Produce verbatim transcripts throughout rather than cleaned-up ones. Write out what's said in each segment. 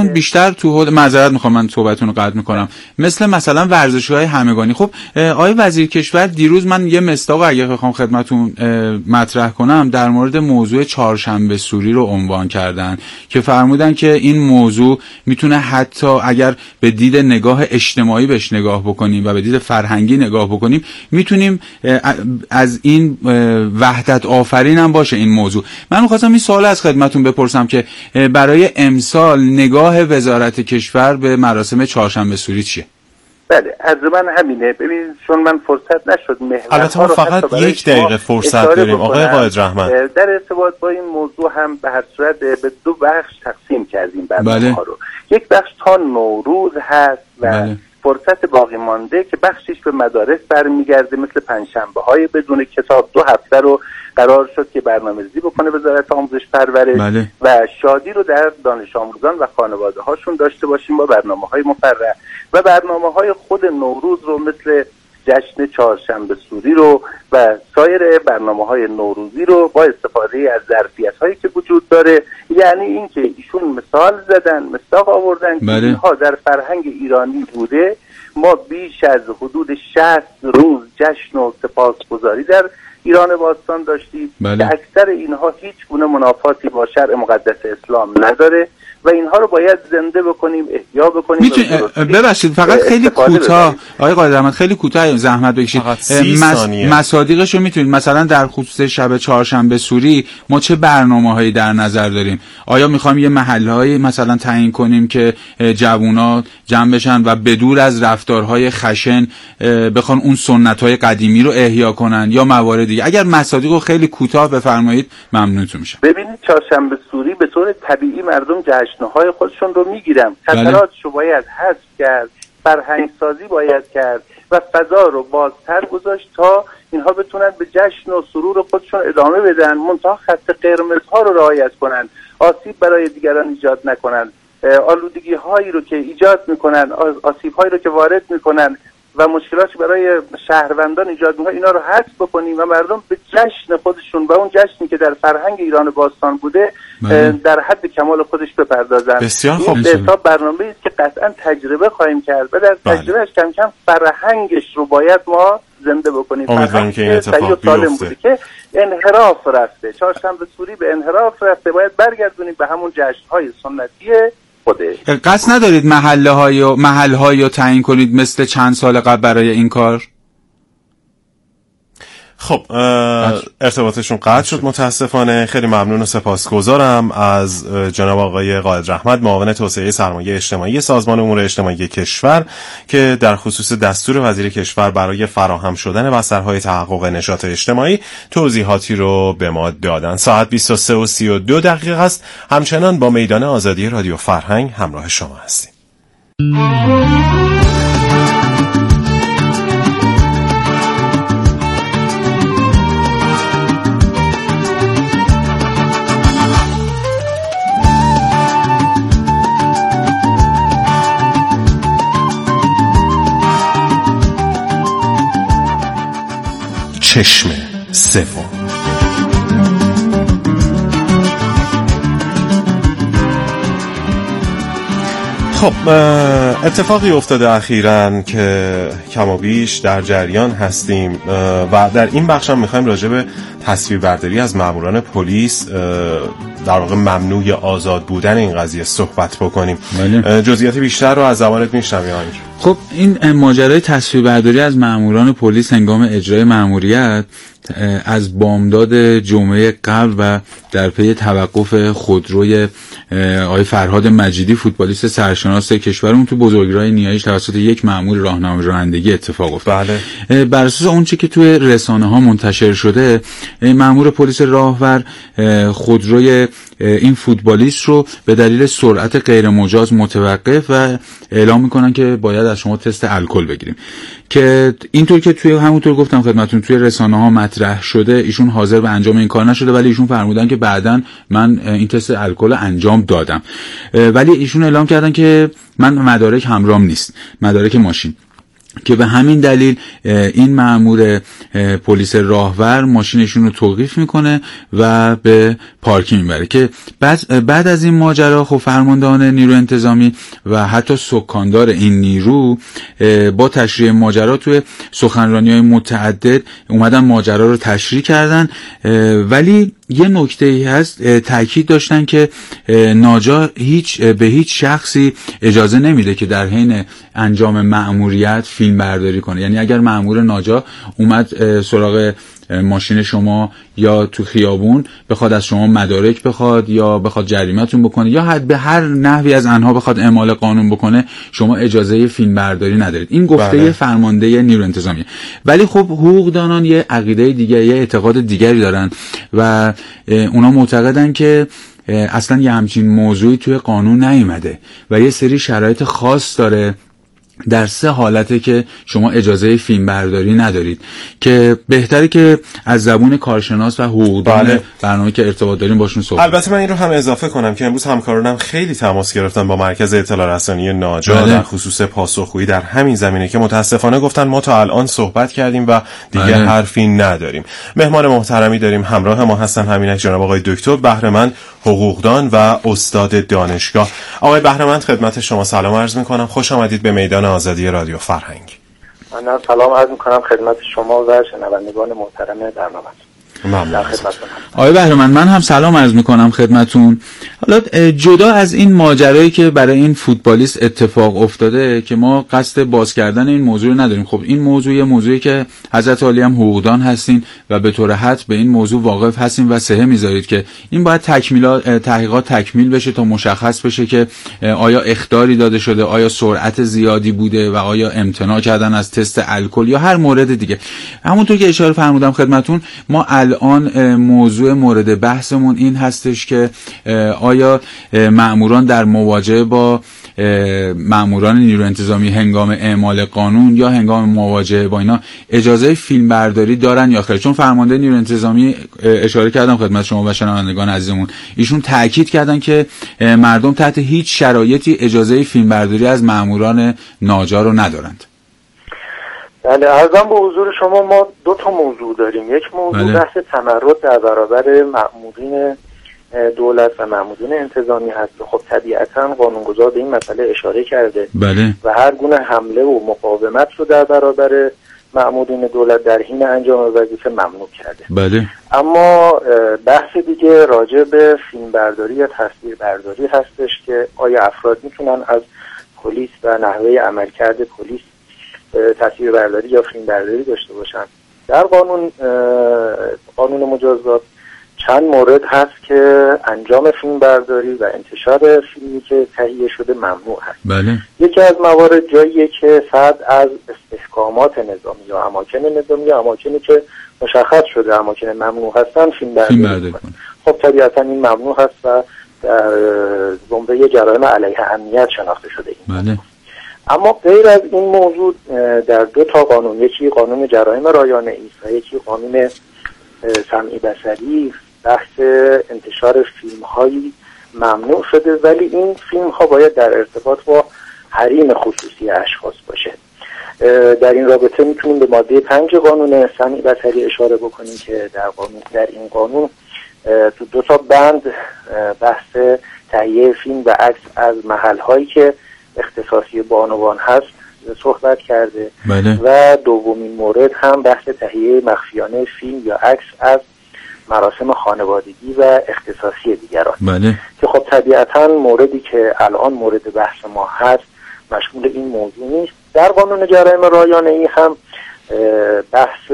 بیشتر تو حوزه معذرت میخوام من صحبتتون رو قطع میکنم، مثل مثلا ورزش‌های همگانی. خب آقای وزیر کشور دیروز من یه مصداق اگه بخوام خدمتتون مطرح کنم در مورد موضوع چهارشنبه سوری رو عنوان کردن که فرمودن که این موضوع میتونه حتی اگر به دید نگاه اجتماعی بهش نگاه بکنیم و به دید فرهنگی نگاه بکنیم میتونیم از این وحدت آفرین هم باشه این موضوع. من می‌خواستم این سوال از خدمتتون بپرسم که برای امسال نگاه وزارت کشور به مراسم چهارشنبه سوری چیه؟ بله از من همینه. ببینید چون من فرصت نشد البته ما فقط یک دقیقه فرصت داریم آقای قائد رحمت. در ارتباط با این موضوع هم به هر صورت به دو بخش تقسیم کردیم برنامه بله. ها رو. یک بخش تا نوروز هست و بله. فرصت باقی مانده که بخشش به مدارس برمیگرده مثل پنجشنبه های بدون کتاب دو هفته رو قرار شد که برنامه‌ریزی بکنه وزارت آموزش پرورش بله. و شادی رو در دانش آموزان و خانواده هاشون داشته باشیم با برنامه‌های مفرح و برنامه‌های خود نوروز رو مثل جشن چهارشنبه سوری رو و سایر برنامه‌های نوروزی رو با استفاده از ظرفیت‌هایی که وجود داره، یعنی اینکه ایشون مثال زدن، مصداق آوردن که بله. اینها در فرهنگ ایرانی بوده. ما بیش از حدود شصت روز جشن و سپاسگزاری در ایران باستان داشتیم بله. که اکثر اینها هیچ گونه منافاتی با شرع مقدس اسلام نداره و اینها رو باید زنده بکنیم، احیا بکنیم. میتونی ببخشید فقط خیلی کوتاه آقای قائد رحمت خیلی کوتاه زحمت بکشید مس... مصادیقش رو میتونید مثلا در خصوص شب چهارشنبه سوری ما چه برنامه‌هایی در نظر داریم؟ آیا میخوایم یه محله‌ای مثلا تعیین کنیم که جوونا جمع بشن و بدور از رفتارهای خشن بخوان اون سنت‌های قدیمی رو احیا کنن یا موارد دیگه؟ اگر مصادیق رو خیلی کوتاه بفرمایید ممنونتون میشم. ببینید چهارشنبه سوری به طور طبیعی مردم جشن‌های خودشون رو میگیرن، خطراتشو باید حذف کرد، فرهنگ سازی باید کرد و فضا رو بازتر گذاشت تا اینها بتونن به جشن و سرور خودشون ادامه بدن، منتها خط قرمزها رو رعایت کنن، آسیب برای دیگران ایجاد نکنن، آلودگی هایی رو که ایجاد میکنن، آسیب هایی رو که وارد میکنن و مشکلاتی برای شهروندان ایجاد میکنه اینا رو حذف بکنیم و مردم به جشن خودشون و اون جشنی که در فرهنگ ایران باستان بوده بله. در حد کمال خودش بپردازن. بسیار خوب. این به حساب برنامه‌ای است که قطعا تجربه خواهیم کرد و در تجربهش کم کم فرهنگش رو باید ما زنده بکنیم. امیدوارم که این اتفاق بیفته که انحراف رفته، چهارشنبه سوری به انحراف رفته، باید برگردونیم به همون جشن‌های سنتی خوده. قصد ندارید محله های و محل های رو تعیین کنید مثل چند سال قبل برای این کار؟ خب ارتباطشون قطع شد متاسفانه. خیلی ممنون و سپاسگزارم از جناب آقای قائد رحمت معاون توسعه سرمایه اجتماعی سازمان امور اجتماعی کشور که در خصوص دستور وزیر کشور برای فراهم شدن بسترهای تحقق نشاط اجتماعی توضیحاتی رو به ما دادن. ساعت بیست و سه و سی و دو دقیقه است. همچنان با میدان آزادی رادیو فرهنگ همراه شما هستیم. چشم سوم. خب اتفاقی افتاده اخیراً که کم و بیش در جریان هستیم و در این بخش هم میخوایم راجع به تصویربرداری از ماموران پلیس در واقع ممنوع آزاد بودن این قضیه صحبت بکنیم. بله. جزئیات بیشتر رو از زبانت میشنویم. خب این ماجرای تصویربرداری از ماموران پلیس هنگام اجرای ماموریت از بامداد جمعه قبل و در پی توقف خودروی آقای فرهاد مجیدی فوتبالیست سرشناس کشورمون تو بزرگراه نیایش توسط یک مأمور راهنمای رانندگی اتفاق افتاد. بله. بر اساس اون چیزی که توی رسانه ها منتشر شده مأمور پلیس راهور خودروی این فوتبالیست رو به دلیل سرعت غیر مجاز متوقف و اعلام میکنن که باید از شما تست الکل بگیریم که اینطور که توی همونطور گفتم خدمتتون توی رسانه ها مطرح شده ایشون حاضر به انجام این کار نشده ولی ایشون فرمودن که بعداً من این تست الکل انجام دادم ولی ایشون اعلام کردن که من مدارک همراهم نیست، مدارک ماشین. که به همین دلیل این مأمور پلیس راهور ماشینشون رو توقیف میکنه و به پارکینگ میبره که بعد بعد از این ماجرا خب فرماندهان نیروی انتظامی و حتی سکاندار این نیرو با تشریح ماجرا توی سخنرانی‌های متعدد اومدن ماجرا رو تشریح کردن، ولی یه نکته‌ای هست، تاکید داشتن که ناجا هیچ به هیچ شخصی اجازه نمیده که در حین انجام مأموریت فیلم برداری کنه. یعنی اگر مأمور ناجا اومد سراغ ماشین شما یا تو خیابون بخواد از شما مدارک بخواد یا بخواد جریمتون بکنه یا حد به هر نحوی از آنها بخواد اعمال قانون بکنه، شما اجازه فیلم برداری ندارید. این گفته بله. فرمانده نیروی انتظامی. ولی خب حقوقدانان یه عقیده دیگه، یه اعتقاد دیگری دارن و اونا معتقدن که اصلا یه همچین موضوعی توی قانون نیومده و یه سری شرایط خاص داره در سه حالته که شما اجازه فیلم برداری ندارید، که بهتره که از زبون کارشناس و حقوقدان بله. برنامه که ارتباط داریم باشون صحبت. البته من این رو هم اضافه کنم که امروز همکارانم خیلی تماس گرفتن با مرکز اطلاع رسانی ناجا بله. در خصوص پاسخگویی در همین زمینه که متاسفانه گفتن ما تا الان صحبت کردیم و دیگه بله. حرفی نداریم. مهمان محترمی داریم همراه ما هستن همینک جناب آقای دکتر بهرهمند، حقوقدان و استاد دانشگاه. آقای بهرهمند خدمت شما سلام عرض می‌کنم، خوش آمدید به میدان آزادی رادیو فرهنگ. من سلام عرض می‌کنم خدمت شما و شنوندگان محترم برنامه. ممنون. آقای بهرهمند من هم سلام عرض میکنم خدمتون. حالا جدا از این ماجرایی که برای این فوتبالیست اتفاق افتاده که ما قصد باز کردن این موضوع رو نداریم، خب این موضوع یه موضوعی که حضرت عالی هم حقوقدان هستین و به طور حتم به این موضوع واقف هستین و صحه میذارید که این باید تکمیلات تحقیقات تکمیل بشه تا مشخص بشه که آیا اخطاری داده شده، آیا سرعت زیادی بوده و آیا امتناع کردن از تست الکل یا هر مورد دیگه. همونطور که اشاره فرمودم خدمتون، ما الان موضوع مورد بحثمون این هستش که آیا مأموران در مواجهه با مأموران نیروی انتظامی هنگام اعمال قانون یا هنگام مواجهه با اینا اجازه فیلم برداری دارن یا خیر؟ چون فرمانده نیروی انتظامی اشاره کردم خدمت شما و شنوندگان عزیزمون، ایشون تاکید کردن که مردم تحت هیچ شرایطی اجازه فیلم برداری از مأموران ناجا رو ندارند. بله، عرضم به حضور شما ما دو تا موضوع داریم. یک موضوع بله. بحث تمرد در برابر مأمورین دولت و مأمورین انتظامی هست. خب طبیعتا قانونگذار به این مسئله اشاره کرده بله. و هر گونه حمله و مقاومت رو در برابر مأمورین دولت در حین انجام وظیفه ممنوع کرده. بله. اما بحث دیگه راجع به فیلم برداری یا تصویر برداری هستش که آیا افراد میتونن از پلیس و نحوه عملکرد پلیس تصویر برداری یا فیلم برداری داشته باشن. در قانون قانون مجازات چند مورد هست که انجام فیلم برداری و انتشار فیلمی که تهیه شده ممنوع هست. بله. یکی از موارد جاییه که صد از استحکامات نظامی یا اماکن نظامی یا اماکنی که مشخص شده اماکن ممنوع هستن فیلم برداری کنه. خب طبیعتا این ممنوع هست و در زمره جرایم علیه امنیت شناخته شده این. بله. اما غیر از این موضوع در دو تا قانون، یکی قانون جرایم رایانه ای و یکی قانون سمعی بصری، بحث انتشار فیلم هایی ممنوع شده، ولی این فیلم ها باید در ارتباط با حریم خصوصی اشخاص باشه. در این رابطه میتونیم به ماده پنج قانون سمعی بصری اشاره بکنیم که در قانون در این قانون تو دو تا بند بحث تهیه فیلم و عکس از محل هایی که اختصاصی بانوان هست صحبت کرده. بله. و دومین مورد هم بحث تهیه مخفیانه فیلم یا عکس از مراسم خانوادگی و اختصاصی دیگران. بله. که خب طبیعتا موردی که الان مورد بحث ما هست مشمول این موضوع نیست. در قانون جرایم رایانه ای هم بحث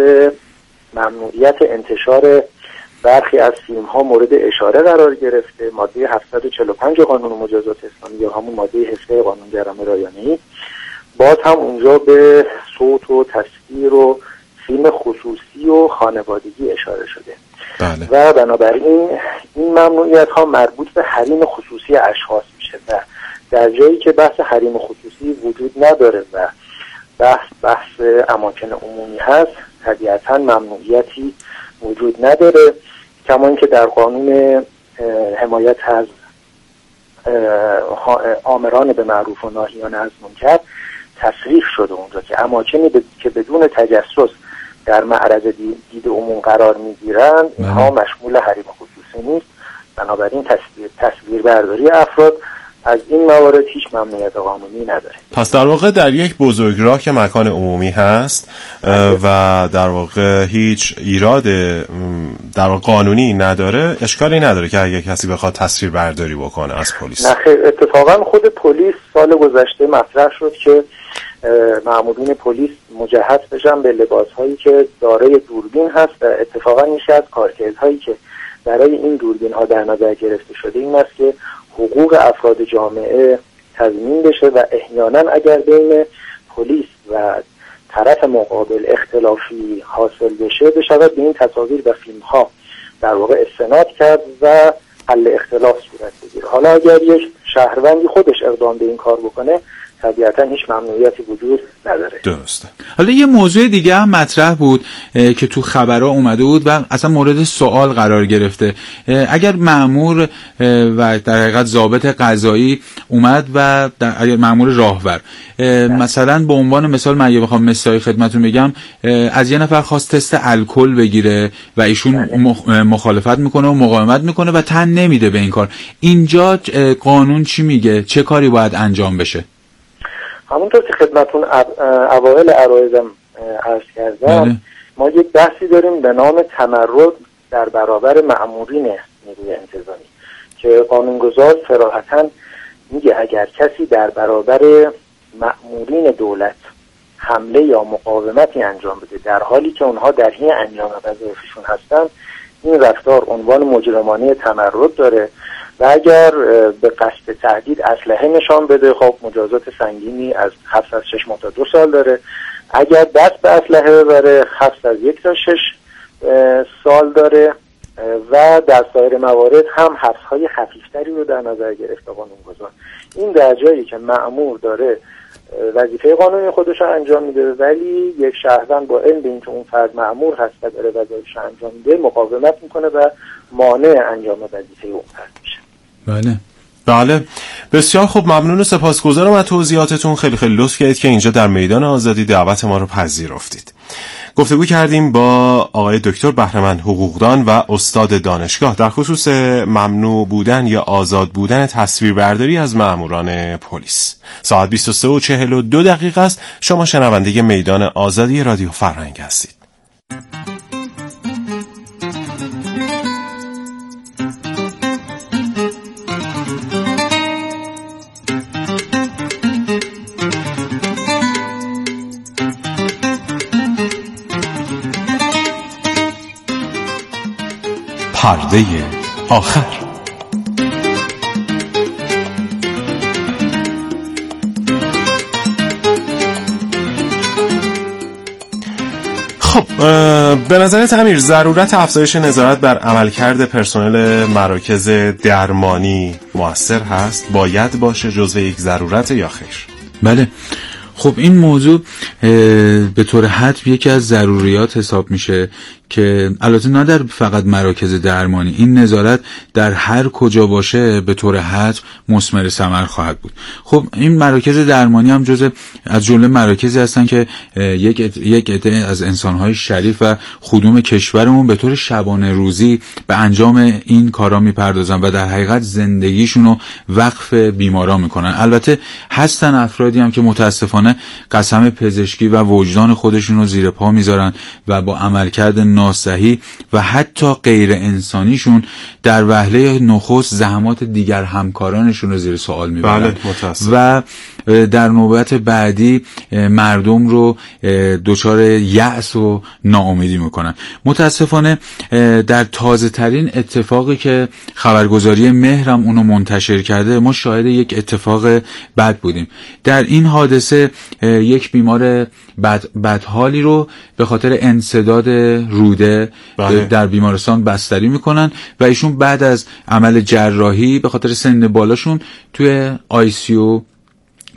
ممنوعیت انتشار برخی از فیلم ها مورد اشاره قرار گرفته. ماده هفتصد و چهل و پنج قانون مجازات اسلامی یا همون ماده هفده قانون جرایم رایانه ای باز هم اونجا به صوت و تصویر و فیلم خصوصی و خانوادگی اشاره شده. بله. و بنابراین این ممنوعیت ها مربوط به حریم خصوصی اشخاص میشه و در جایی که بحث حریم خصوصی وجود نداره و بحث بحث اماکن عمومی هست طبیعتا ممنوعیتی وجود نداره. کما اینکه در قانون حمایت از آمران به معروف و ناهیان از منکر تصریح شده اونجا که اماکنی ب... که بدون تجسس در معرض دید عموم قرار میگیرند اینها مشمول حریم خصوصی نیست. بنابراین تصویر تصویر برداری افراد از این موارد هیچ ممنوعیت قانونی نداره. پس در واقع در یک بزرگراه که مکان عمومی هست و در واقع هیچ ایراد در واقع قانونی نداره، اشکالی نداره که اگه کسی بخواد تصویر برداری بکنه از پلیس. نه خیر، اتفاقا خود پلیس سال گذشته مطرح شد که مامورین پلیس مجهز بشن به لباس‌هایی که دارای دوربین هست و اتفاقا میشه از کارکردهایی که برای این دوربین ها در نظر گرفته شده این است که حقوق افراد جامعه تضمین بشه و احیانا اگر بین پلیس و طرف مقابل اختلافی حاصل بشه بشود به این تصاویر و فیلم ها در واقع استناد کرد و حل اختلاف صورت بگیره. حالا اگر یک شهروندی خودش اقدام به این کار بکنه طبیعتا هیچ ممنوعیتی وجود نداره. درسته. حالا یه موضوع دیگه هم مطرح بود که تو خبرها اومده بود و اصلا مورد سوال قرار گرفته. اگر مأمور و در حقیقت ضابط قضایی اومد و در اگر مأمور راهور مثلا به عنوان مثال من یه بخوام مثالی خدمتتون بگم از یه نفر خواست تست الکل بگیره و ایشون مخالفت میکنه و مقاومت میکنه و تن نمیده به این کار، اینجا قانون چی میگه؟ چه کاری باید انجام بشه؟ همونطور که خدمتون اوائل عرایزم عرض کردم بله. ما یک بحثی داریم به نام تمرد در برابر مأمورین نیروی انتظامی که قانونگذار صراحتاً میگه اگر کسی در برابر مأمورین دولت حمله یا مقاومتی انجام بده در حالی که اونها در حین انجام وظایفشون هستن، این رفتار عنوان مجرمانه تمرد داره و اگر به قصد تهدید اسلحه نشان بده خب مجازات سنگینی از حبس از شش ماه تا دو سال داره. اگر دست به اسلحه ببره حبس از یک تا شش سال داره و در سایر موارد هم حبس‌های خفیفتری رو در نظر گرفته قانونگذار. این در جایی که مأمور داره وظیفه قانونی خودش رو انجام میده ولی یک شهروند با علم به اینکه اون فرد مأمور هست و داره وظایفش رو انجام میده مقاومت میکنه و مانع انجام وظیفه اون فرد میشه. بله بله بسیار خوب، ممنون و سپاسگزارم از توضیحاتتون. خیلی خیلی لطف کردید که اینجا در میدان آزادی دعوت ما رو پذیرفتید. گفتگو کردیم با آقای دکتر بهرهمند حقوقدان و استاد دانشگاه در خصوص ممنوع بودن یا آزاد بودن تصویربرداری از ماموران پلیس. ساعت بیست و سه و چهل و دو دقیقه است. شما شنونده میدان آزادی رادیو فرهنگ هستید. پرده آخر. خب به نظرت امیر ضرورت افزایش نظارت بر عملکرد پرسنل مراکز درمانی مؤثر هست؟ باید باشه جزو یک ضرورت یا خیر؟ بله خب این موضوع به طور حتم یکی از ضروریات حساب میشه که البته نه در فقط مراکز درمانی، این نظارت در هر کجا باشه به طور حتم مثمر ثمر خواهد بود. خب این مراکز درمانی هم جزء از جمله مراکزی هستن که یک یک عده از انسان‌های شریف و خدوم کشورمون به طور شبانه روزی به انجام این کارا میپردازن و در حقیقت زندگیشون رو وقف بیماران میکنن. البته هستن افرادی هم که متاسفانه قسم پزشکی و وجدان خودشون رو زیر پا میذارن و با عملکرد ناصحی و حتی غیر انسانیشون در وهله نخست زحمات دیگر همکارانشون رو زیر سوال میبرن. بله متاسفم. و در نوبت بعدی مردم رو دچار یأس و ناامیدی میکنن. متاسفانه در تازه ترین اتفاقی که خبرگزاری مهرم اونو منتشر کرده ما شاهد یک اتفاق بد بودیم. در این حادثه یک بیمار بد بدحالی رو به خاطر انسداد روده بله. در بیمارستان بستری میکنن و ایشون بعد از عمل جراحی به خاطر سن بالاشون توی آی سی یو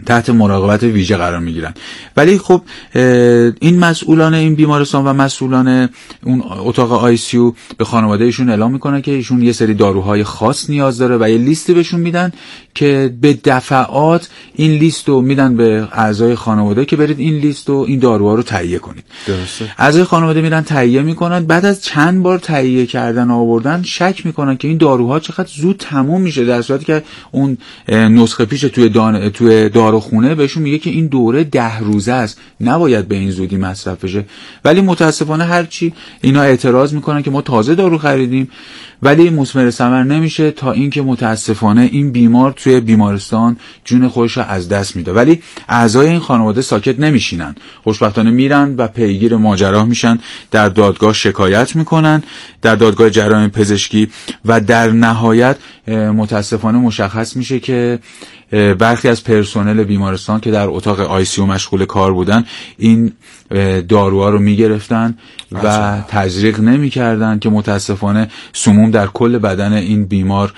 تحت مراقبت ویژه قرار میگیرن. ولی خب این مسئولان این بیمارستان و مسئولان اون اتاق آی سی یو به خانواده ایشون اعلام میکنن که ایشون یه سری داروهای خاص نیاز داره و یه لیستی بهشون میدن که به دفعات این لیست رو میدن به اعضای خانواده که برید این لیست و این داروها رو تهیه کنید. درسته. اعضای خانواده میرن تهیه میکنن، بعد از چند بار تهیه کردن و آوردن شک میکنن که این داروها چقدر زود تموم میشه، در صورتی که اون نسخه پیش توی دان... توی داروخونه بهشون میگه که این دوره ده روزه است، نباید به این زودی مصرف بشه. ولی متاسفانه هرچی اینا اعتراض میکنن که ما تازه دارو خریدیم ولی مثمر ثمر نمیشه، تا اینکه متاسفانه این بیمار توی بیمارستان جون خودش رو از دست میده. ولی اعضای این خانواده ساکت نمیشینن، خوشبختانه میرن و پیگیر ماجرا میشن، در دادگاه شکایت میکنن، در دادگاه جرایم پزشکی، و در نهایت متاسفانه مشخص میشه که برخی از پرسنل بیمارستان که در اتاق آی سی یو مشغول کار بودن این داروها رو میگرفتن و تزریق نمیکردن که متاسفانه سموم در کل بدن این بیمار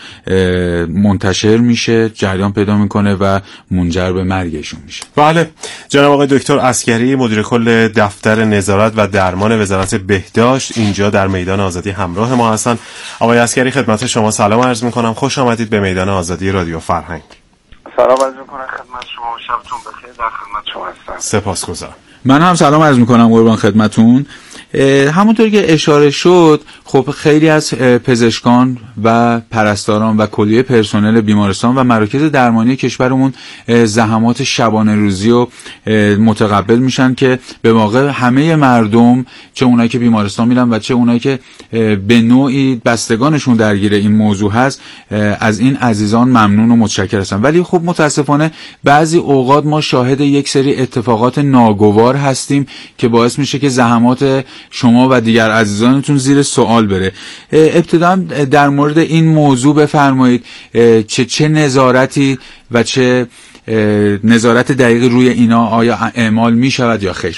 منتشر میشه، جریان پیدا میکنه و منجر به مرگشون میشه. بله، جناب آقای دکتر عسگری، مدیر کل دفتر نظارت و درمان وزارت بهداشت، اینجا در میدان آزادی همراه ما هستن. آقای عسگری، خدمت شما سلام عرض میکنم، خوش آمدید به میدان آزادی رادیو فرهنگ. سلام عرض میکنم خدمت شما، شبتون بخیر، در خدمت شما هستم. سپاسگزارم. من هم سلام عرض میکنم قربان خدمتون. همونطور که اشاره شد، خب خیلی از پزشکان و پرستاران و کلیه پرسنل بیمارستان و مراکز درمانی کشورمون زحمات شبانه روزی رو متقبل میشن که به واقع همه مردم، چه اونایی که بیمارستان میرن و چه اونایی که به نوعی بستگانشون درگیر این موضوع هست، از این عزیزان ممنون و متشکر هستن. ولی خب متاسفانه بعضی اوقات ما شاهد یک سری اتفاقات ناگوار هستیم که باعث میشه که زحمات شما و دیگر عزیزانتون زیر سوال بره. ابتدا در مورد این موضوع بفرمایید چه چه نظارتی و چه نظارت دقیق روی اینا آیا اعمال می شود یا خیر؟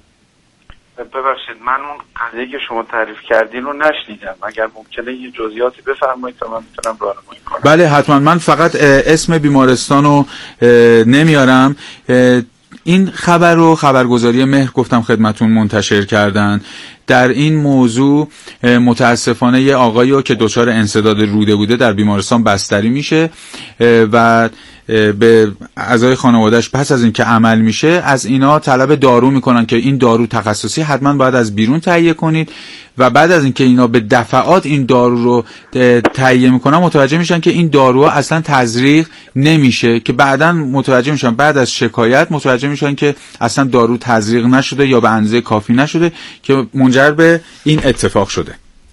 ببخشید، من اون قضیه که شما تعریف کردین رو نشنیدم، اگر ممکنه یه جزئیاتی بفرمایید تا من میتونم راهنمایی کنم. بله حتما، من فقط اسم بیمارستان رو نمیارم. این خبر رو خبرگزاری مهر گفتم خدمتون منتشر کردن. در این موضوع متاسفانه یه آقایی رو که دچار انسداد روده بوده در بیمارستان بستری میشه و به اعضای خانواده‌اش پس از این که عمل میشه از اینا طلب دارو میکنن که این دارو تخصصی حتما باید از بیرون تهیه کنید، و بعد از این که اینا به دفعات این دارو رو تهیه میکنن متوجه میشن که این داروها اصلا تزریق نمیشه، که بعداً متوجه میشن بعد از شکایت متوجه میشن که اصلا دارو تزریق نشده یا به اندازه کافی نشده که منجر به این اتفاق شده.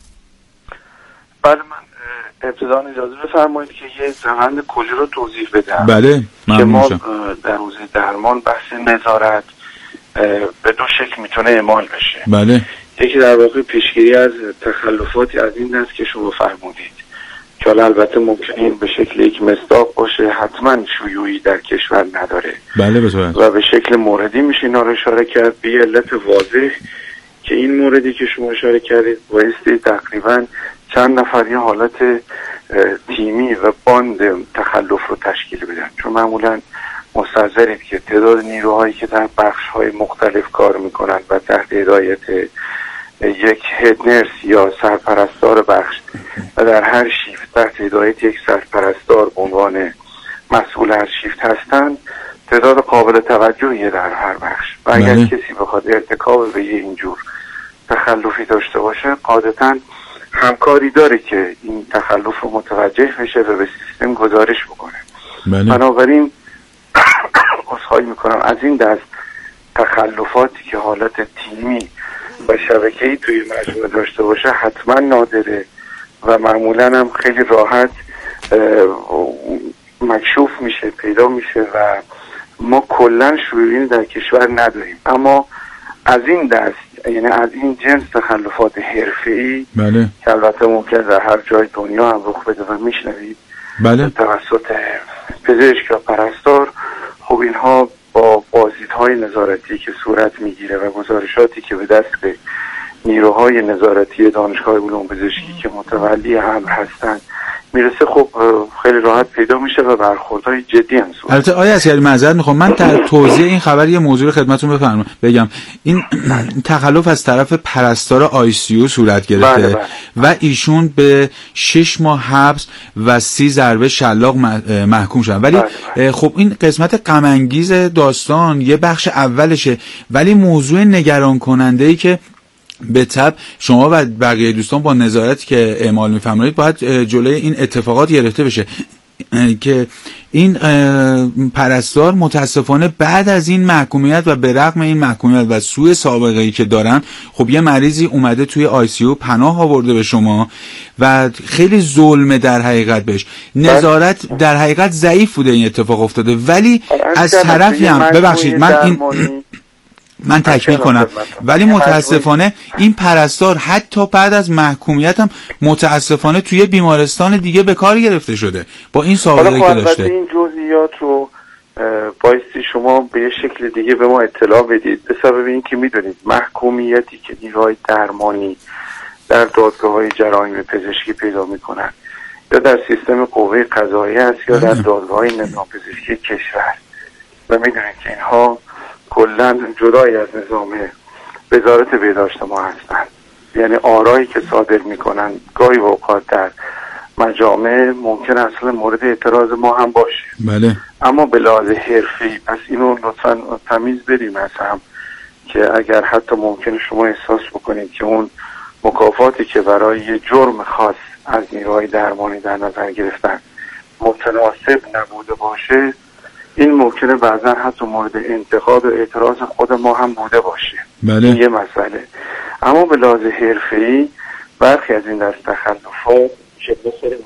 بعد من ابتدا اجازه بفرمایید که یه روند کلی رو توضیح بدم. بله، که ما در حوزه درمان بحث نظارت به دو شکل میتونه اعمال بشه. بله. یکی در واقع پیشگیری از تخلفاتی از این دست که شما فرمودید، که البته ممکنه این به شکل یک مصداق باشه، حتما شیوعی در کشور نداره. بله بطور. و به شکل موردی میشه اینا رو اشاره کرد، به علت واضح که این موردی که شما اشاره کردید بایستی تقریبا چند نفر یه حالت تیمی و باند تخلف رو تشکیل بدن، چون معمولا مستحضرید که تعداد نیروهایی که در بخش‌های مختلف کار میکنن و تحت هدایت یک هد نرس یا سرپرستار بخش و در هر شیفت تحت هدایت یک سرپرستار به عنوان مسئول هر شیفت هستن، تعداد قابل توجهی در هر بخش و اگر بله. کسی بخواد ارتکاب به یه اینجور تخلفی داشته باشه قاعدتاً همکاری داره که این تخلف رو متوجه بشه و به سیستم گزارش بکنه. بله. بنابراین عذرخواهی میکنم از این دست تخلفاتی که حالت تیمی و شبکه‌ای توی مجموعه داشته باشه حتما نادره و معمولا هم خیلی راحت مکشوف میشه، پیدا میشه و ما کلا شیوعی در کشور نداریم. اما از این دست، یعنی از این جنس تخلفات حرفه‌ای بله. که البته ممکن در هر جای دنیا هم رخ بده و میشنوید بله. توسط پزشک یا پرستار، خب اینها با بازدیدهای نظارتی که صورت میگیره و گزارشاتی که به دست نیروهای نظارتی دانشگاه علوم پزشکی که متولی امر هستند میرسه خب خیلی راحت پیدا میشه و برخوردهای جدی هم صورت. البته آیا عسکری معذرت میخوام، من در توضیح این خبر یه موضوع خدمتتون بفرمایم بگم. این تخلف از طرف پرستار آی سی یو صورت گرفته. بله بله. و ایشون به شش ماه حبس و سی ضربه شلاق محکوم شدن. ولی بله بله. خب این قسمت غم انگیز داستان یه بخش اولشه، ولی موضوع نگران کننده ای که به طب شما و بقیه دوستان با نظارتی که اعمال می‌فرمایید باید جلوی این اتفاقات گرفته بشه که این پرستار متاسفانه بعد از این محکومیت و به رغم این محکومیت و سوء سابقه‌ای که دارن، خب یه مریضی اومده توی آی سی یو پناه آورده به شما و خیلی ظلمه در حقیقت بهش. نظارت در حقیقت ضعیف بوده این اتفاق افتاده، ولی از طرفی هم ببخشید من این من تکمیل کنم، ولی متاسفانه این پرستار حتی بعد از محکومیت هم متاسفانه توی بیمارستان دیگه به کار گرفته شده با این سابقه که داشته. این جزئیات رو بایستی شما به یه شکل دیگه به ما اطلاع بدید، به سبب اینکه میدونید محکومیتی که نیروهای درمانی در دادگاه‌های جرایم پزشکی پیدا میکنن یا در سیستم قوه قضاییه است یا در دادگاه‌های نظام پزشکی کشور، و میدونید که اینها کلن جدای از نظام وزارت بهداشت ما هستند. یعنی آرایی که صادر میکنن گاهی اوقات در مجامع ممکن اصلا مورد اعتراض ما هم باشه. بله. اما به لحاظ حرفی پس اینو لطفا تمیز بریم از هم که اگر حتی ممکنه شما احساس بکنید که اون مکافاتی که برای یه جرم خاص از نیروهای درمانی در نظر گرفتن متناسب نبوده باشه، این ممکنه بعضا حتی مورد انتقاد و اعتراض خود ما هم بوده باشه. بله. این یه مسئله. اما به لحاظ حرفه‌ای برخی از این دست تخلفات که بسیاری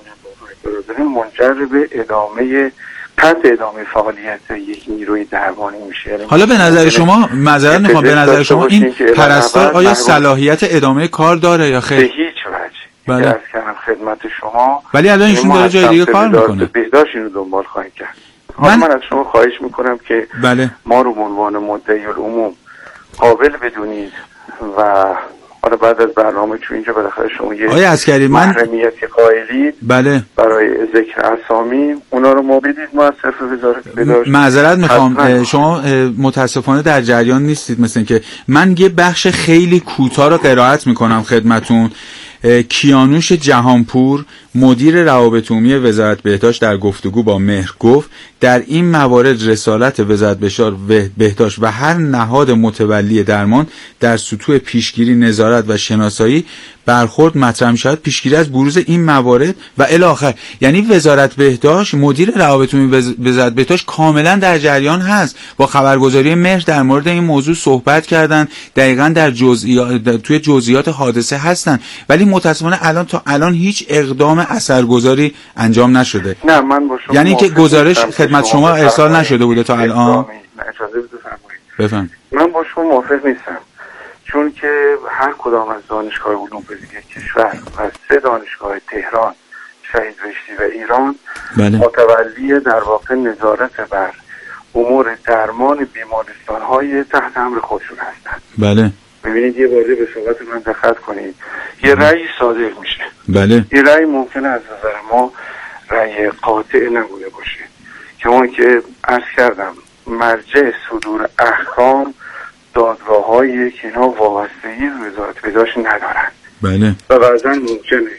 منجر به ادامه قطع ادامه فعالیت یک نیروی درمانی میشه. حالا به نظر شما معذرت میخوام، به نظر شما این پرستار آیا صلاحیت ادامه کار داره یا خیر؟ به هیچ وجه. بله. از کردم خدمت شما. ولی الان ایشون داره جای دیگه کار میکنه. بهداشت اینو دنبال خواهید کرد. من, من از شما خواهش میکنم که بله. ما رو به عنوان مدعی العموم قابل بدونید و حالا بعد از برنامه چون اینجا بالاخره شما یه آیا عسکری من محرمیتی قائلید بله. برای ذکر اسامی اونا رو ما بدید، ما از طرف وزارت بهداشت معذرت میخوام شما متاسفانه در جریان نیستید، مثل که من یه بخش خیلی کوتاه رو قرائت میکنم خدمتون. کیانوش جهانپور مدیر روابط عمومی وزارت بهداشت در گفتگو با مهر گفت در این موارد رسالت وزارت بهداشت و هر نهاد متولی درمان در سطوح پیشگیری، نظارت و شناسایی برخورد مطرح می‌شود، پیشگیری از بروز این موارد و الی آخر. یعنی وزارت بهداشت، مدیر روابط عمومی وزارت بهداشت کاملا در جریان هست. با خبرگزاری مهر در مورد این موضوع صحبت کردن، دقیقاً در جزئیات توی جزئیات حادثه هستن، ولی متأسفانه الان تا الان هیچ اقدام اثرگذاری انجام نشده. نه من با شما یعنی که گزارش خدمت شما, شما ارسال نشده بوده تا الان. اجازه بفرمایید. بفرمایید. من با شما موافق نیستم، چون که هر کدام از دانشگاه علوم پزشکی کشور و سه دانشگاه تهران، شهید رشتی و ایران بله. متولی در واقع نظارت بر امور درمان بیمارستان‌های تحت امر خودشون هستند. بله. ببینید یه باره به صحبت من دقت کنید. یه رأی صادر میشه. بله. یه رأی ممکنه از نظر ما رأی قاطع نبوده باشه. که ما که عرض کردم مرجع صدور احکام دادگاه‌هایی که اینا وابستگی به وزارت بهداشت ندارن. بله. و بعضا ممکنه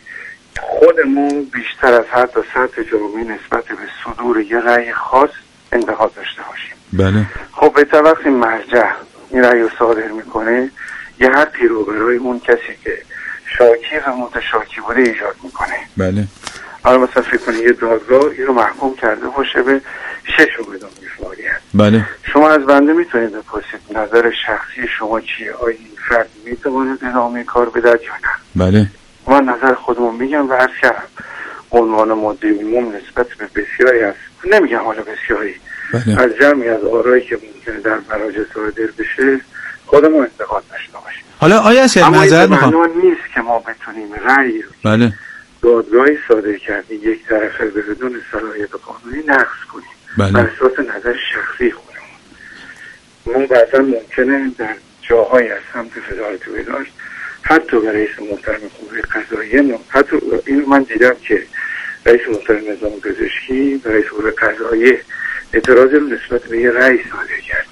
خودمون بیشتر از حد و سطح جامعه نسبت به صدور یه رأی خاص انتقاد داشته باشیم. بله. خب به طور وقتی مرجع این رأی رو صادر میکنه یه حقی رو برای اون کسی که شاکی و متشاکی بوده ایجاد میکنه. بله. حالا مثلا فکر کنید یه دادگاه این رو محکوم کرده باشه به شش رو ادامه فعالیت. بله. شما از بنده میتونید بپرسید نظر شخصی شما چیه؟ آیا این فرد میتواند ادامه کار بدهد یا نه؟ بله. من نظر خودمون میگم و عرض کردم عنوان مدعی عموم نسبت به بسیاری هست، نمیگم حالا بسیاری بله. از جمعی از آرایی که ممکنه در مراجع صادر بشه خودمون انتقاد داشته باشیم. حالا آیا از نظر میخوام اما این نیست که ما بتونیم رأی بله. دادگاهی صادر کردی یک طرفه به بدون صلاحیت قانونی نقض کنیم. بله. بر اساس نظر شخصی خودمون. ما بعضا ممکنه در جاهایی از سمت وزارت بهداشت حتی به رئیس محترم قوه قضاییه، حتی این من دیدم که رئیس محترم نظام پزشکی و رئیس قوه قضاییه اعتراض رو نسبت به یه رأی صادر کرده.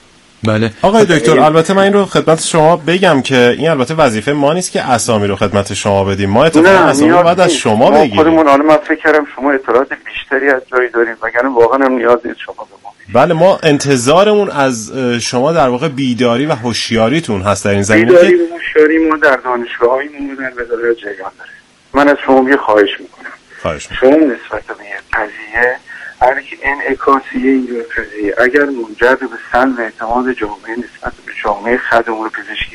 بله آقای دکتر، البته من این رو خدمت شما بگم که این البته وظیفه ما نیست که اسامی رو خدمت شما بدیم، ما اتفاقا اسامی رو بعد از شما بگیریم. خودمون حالا من فکر کردم شما اطلاعات بیشتری از جایی دارید وگرنه واقعا هم نیاز نیست شما به ما. بله ما انتظارمون از شما در واقع بیداری و هوشیاریتون هست در این زمینه. بیداری و هوشیاری ما در دانشگاه‌هایمون در وزارت جریان داره. من از شما یه خواهش میکنم. خواهش میکنم. شما نسبت به این قضیه هر که انعکاسیه این قضیه اگر منجر به سلب اعتماد جامعه نسبت به جامعه خدمات پزشکی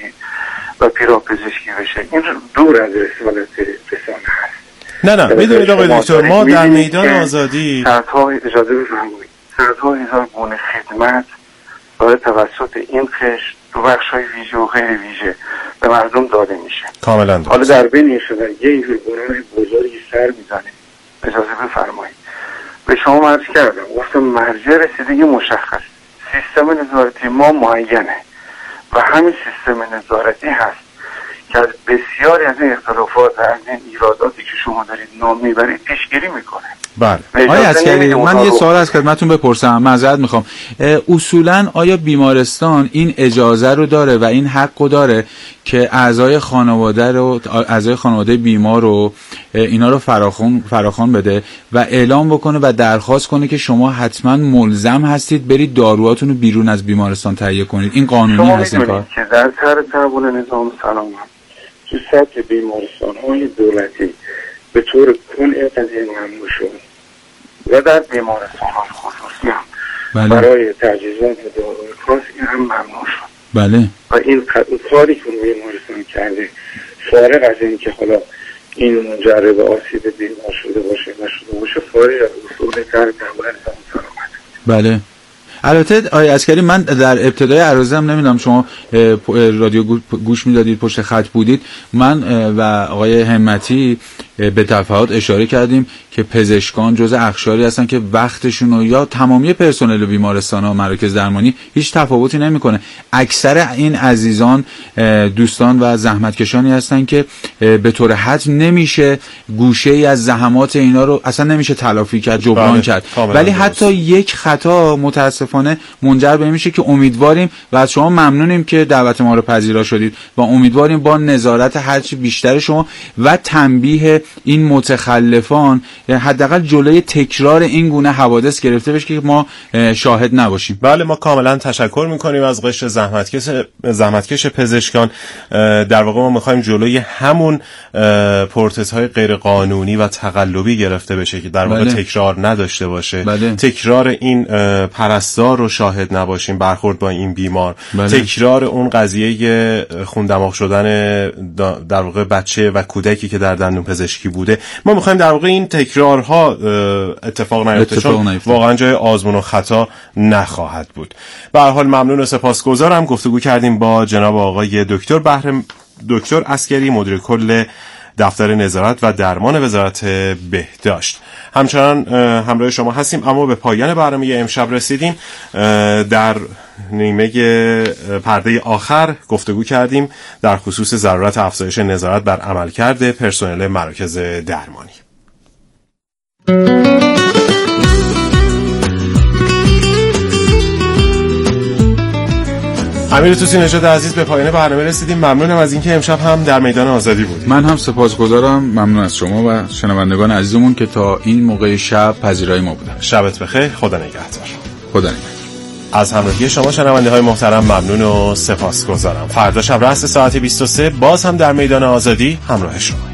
و پیراپزشکی بشه، این دور از رسالت رسانه هست. نه نه میدونید آقای دکتر، ما در میدان آزادی صدها اجازه بفرمایید صدها هزار گونه خدمت داره توسط این قشر تو بخش‌های ویژه و غیر ویژه به مردم داده میشه. کاملا درست. حالا در بین شده یه اینجور گناه بزرگی سر میزنه. اجازه بفرمایید به شما عرض کردم گفتم مرجع رسیدگی مشخص، سیستم نظارتی ما معینه و همین سیستم نظارتی هست که از بسیاری از این اختلافات و از این ایراداتی که شما دارید نام میبرید پیشگیری میکنه. بله آیا عسکری من یه سوال از خدمتتون بپرسم، معذرت میخوام، اصولا آیا بیمارستان این اجازه رو داره و این حق رو داره که اعضای خانواده رو اعضای خانواده بیمار رو اینا رو فراخوان فراخوان بده و اعلام بکنه و درخواست کنه که شما حتما ملزم هستید برید داروهاتون رو بیرون از بیمارستان تهیه کنید؟ این قانونی هست این کار؟ که در طرح تحول نظام سلامت تو سطح بیمارستان‌های دولتی به طور کل قضیه ممنوع شد و در بیمارستان‌های خصوصی هم بله. برای تجهیزات داروی خاص این هم ممنوع شد. بله. و این کاری که بیمارستان کرده فارغ از این که حالا این منجر به آسیب بیمار شده باشه نشده باشه فارغ از اصول طرح تحول نظام سلامت. بله. البته آقای عسکری من در ابتدای عرضم نمیدونم شما رادیو گوش میدادید پشت خط بودید، من و آقای همتی به تفاوت اشاره کردیم که پزشکان جزء اقشاری هستن که وقتشون و یا تمامی پرسنل بیمارستان ها مراکز درمانی هیچ تفاوتی نمیکنه. اکثر این عزیزان دوستان و زحمتکشانی هستن که به طور حتم نمیشه گوشه ای از زحمات اینا رو اصلا نمیشه تلافی کرد، جبران کرد، ولی حتی یک خطا متاسفانه منجر به این میشه که امیدواریم و از شما ممنونیم که دعوت ما رو پذیرا شدید و امیدواریم با نظارت هرچی بیشتر شما و تنبیه این متخلفان حداقل جلوی تکرار این گونه حوادث گرفته بشه که ما شاهد نباشیم. بله ما کاملا تشکر میکنیم از قشر زحمتکش زحمتکش پزشکان. در واقع ما میخوایم جلوی همون پروتزهای غیر قانونی و تقلبی گرفته بشه که در واقع بله. تکرار نداشته باشه. بله. تکرار این پرستار رو شاهد نباشیم برخورد با این بیمار. بله. تکرار اون قضیه خون دماغ شدن در واقع بچه و کودکی که در دندون پزشکی بوده. ما میخوایم در واقع این تکرارها اتفاق نیفته چون واقعا جای آزمون و خطا نخواهد بود. به هر حال ممنون و سپاسگزارم. گفتگو کردیم با جناب آقای دکتر بهر دکتر عسکری مدیر کل دفتر نظارت و درمان وزارت بهداشت. همچنان همراه شما هستیم اما به پایان برنامه امشب رسیدیم. در نیمه پرده آخر گفتگو کردیم در خصوص ضرورت افزایش نظارت بر عملکرد پرسنل مراکز درمانی. امیر توسی نژاد عزیز به پایان برنامه رسیدیم. ممنونم از اینکه امشب هم در میدان آزادی بودید. من هم سپاسگزارم، ممنون از شما و شنوندگان عزیزمون که تا این موقع شب پذیرای ما بودن. شبت بخیر، خدا نگهدار. خدا نگهدار. از همراهی شما شنونده های محترم ممنون و سپاسگزارم. فردا شب راست ساعت بیست و سه باز هم در میدان آزادی همراه شما.